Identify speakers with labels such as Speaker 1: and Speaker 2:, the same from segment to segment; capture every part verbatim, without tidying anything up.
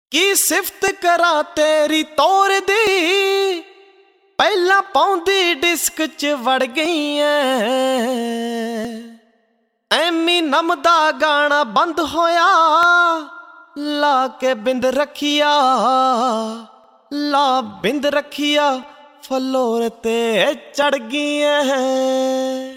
Speaker 1: की सिफत करा तेरी तौर दी, पहला पाउंदी डिस्क च वड़ गई एमी नमदा गाना बंद होया, ला के बिंद रखिया ला बिंद रखिया फलोर ते चढ़ गई।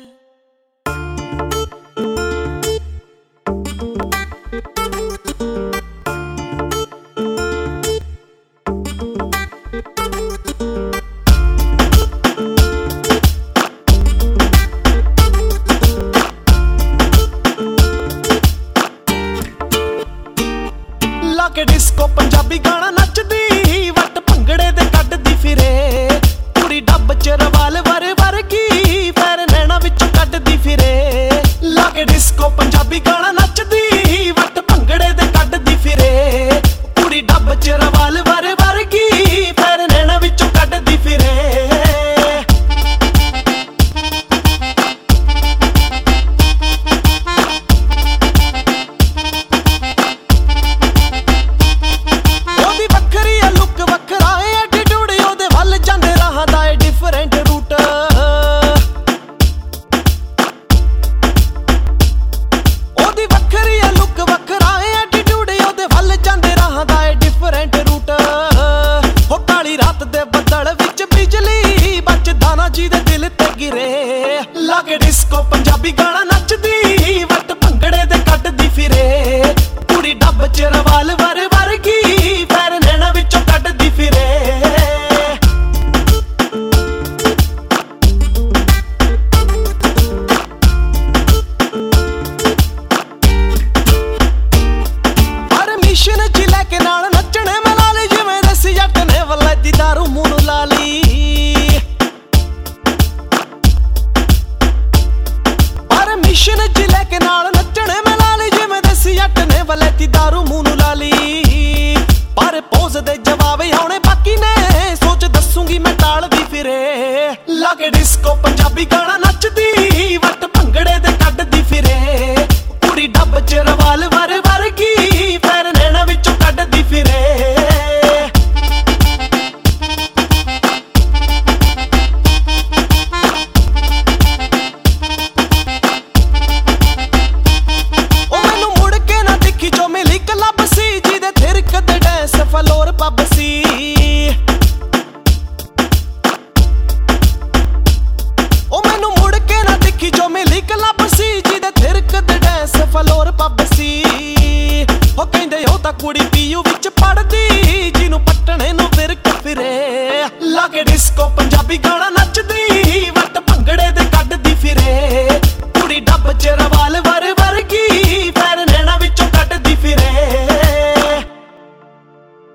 Speaker 1: के डिस्को पंजाबी गाना नचदी, वट भंगड़े दे कड्डदी फिरे, पूरी डब च रवाल वर वर्गी पैर नैना विचों कड्डदी फिरे। लाके डिस्को पंजाबी गाना नचदी, वट भंगड़े दे कड्डदी फिरे, पूरी डब च रवाल वर वर्गी पैर नैना विचों कड्डदी फिरे। लाके डिस्को पंजाबी गाना नचदी, वट भंगड़े दे कड्डदी फिरे, पूरी डब च रवाल वर वर्गी पैर नैना विचों कड्डदी फिरे। परमिशन च लैके नाल नचने मैं ला ली, जिवें देसी जट ने वलैती दारू मूंह नूं ला ली। मिशन च लैके नाल नचने मैं ला ली, जिवें देसी जट ने वलैती दारू मूंह नूं ला ली। पर पोज दे जवाब आउणे बाकी ने, सोच दसूंगी मैं टालदी फिरे। लाके डिस्को पंजाबी गाना नचदी, वट भंगड़े दे कड्डदी फिरे, पूरी डब च रवाल वर वर्गी पैर नैना विचों कड्डदी फिरे। फलोर पब सी ओ मैनू मुड़ के ना दिखी जो मिली क्लब सी, जिदे थिरक दे डैंस फलोर पब सी। ओ कहंदे ओ तां कुड़ी पीयू विच पढ़दी, जिनू पट्टणे नूं